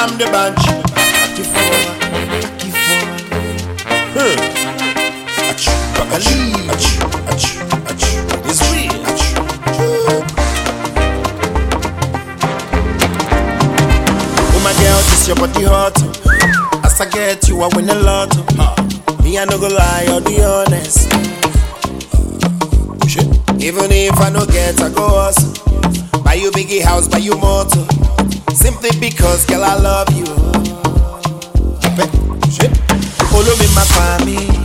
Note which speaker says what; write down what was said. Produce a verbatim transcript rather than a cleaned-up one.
Speaker 1: I'm the bunch. Aki for, aki for. Hmm. Ach, ach, ach, ach, ach. It's real. Ach. Oh my girl, this your body hot. As I get you, I win a lot. Me, I no go lie, I'll be honest. Shit. Even if I no get, I go hustle. Buy you biggie house, buy you motor. Simply because, girl, I love you. Shit. Follow me, my family.